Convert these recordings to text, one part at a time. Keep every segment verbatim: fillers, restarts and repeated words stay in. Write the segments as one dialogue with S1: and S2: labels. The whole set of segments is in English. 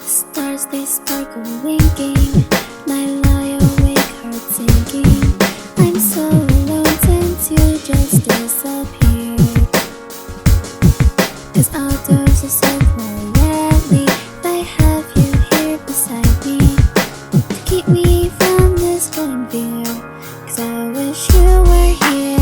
S1: Stars they sparkle winking, my lie awake heart sinking. I'm so alone since you just disappeared. Cause outdoors is so quietly, I have you here beside me to keep me from this one fear. Cause I wish you were here.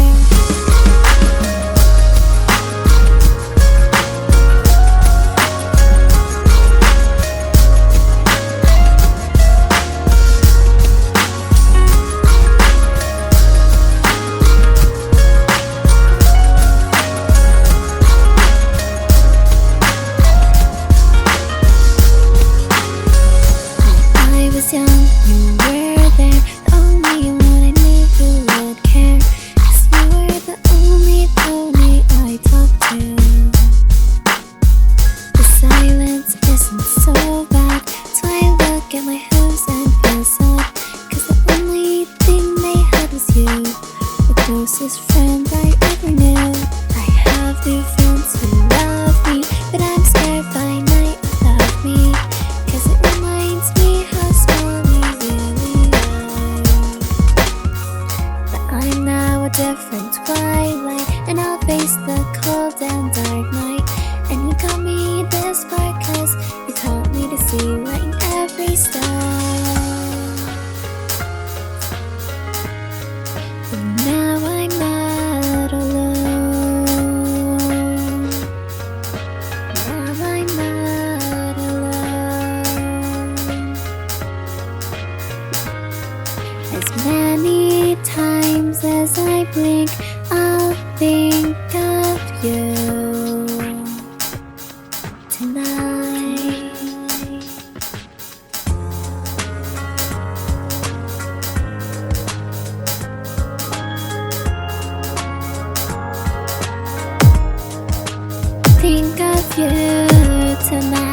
S1: Young, you were there, the only one I knew who would care. Cause you were the only pony I talked to. The silence isn't so bad, so I look at my hooves and feel sad. Cause the only thing they had was you, the closest friend I ever knew. I have new friends who love me, but I'm scared by night without me. Cause it reminds me how small we really are. But I'm now a different twilight, and I'll face the cold and dark night. And you got me this far cause you taught me to see light in every star. But now I'm not alone. Now I'm not alone. As many times as I blink, I'll think of you tonight. Think of you tonight.